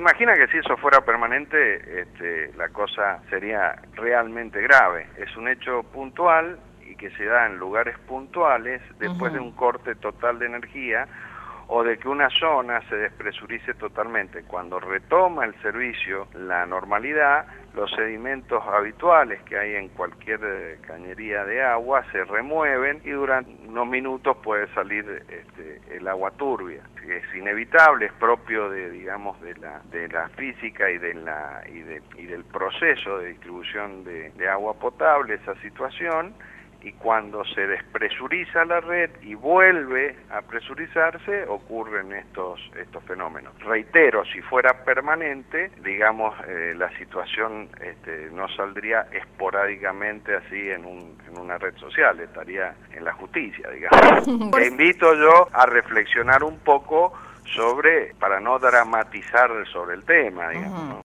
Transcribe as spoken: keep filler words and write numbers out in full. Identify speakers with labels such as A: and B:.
A: imagina que si eso fuera permanente, este, la cosa sería realmente grave. Es un hecho puntual y que se da en lugares puntuales después uh-huh. de un corte total de energía o de que una zona se despresurice totalmente. Cuando retoma el servicio la normalidad, los sedimentos habituales que hay en cualquier eh, cañería de agua se remueven y durante unos minutos puede salir este, el agua turbia. Es inevitable, es propio de, digamos, de la de la física y de la y, de, y del proceso de distribución de, de agua potable esa situación. Y cuando se despresuriza la red y vuelve a presurizarse, ocurren estos estos fenómenos. Reitero, si fuera permanente, digamos, eh, la situación este, no saldría esporádicamente así en, un, en una red social, estaría en la justicia, digamos. Te invito yo a reflexionar un poco sobre, para no dramatizar sobre el tema, digamos, ¿no?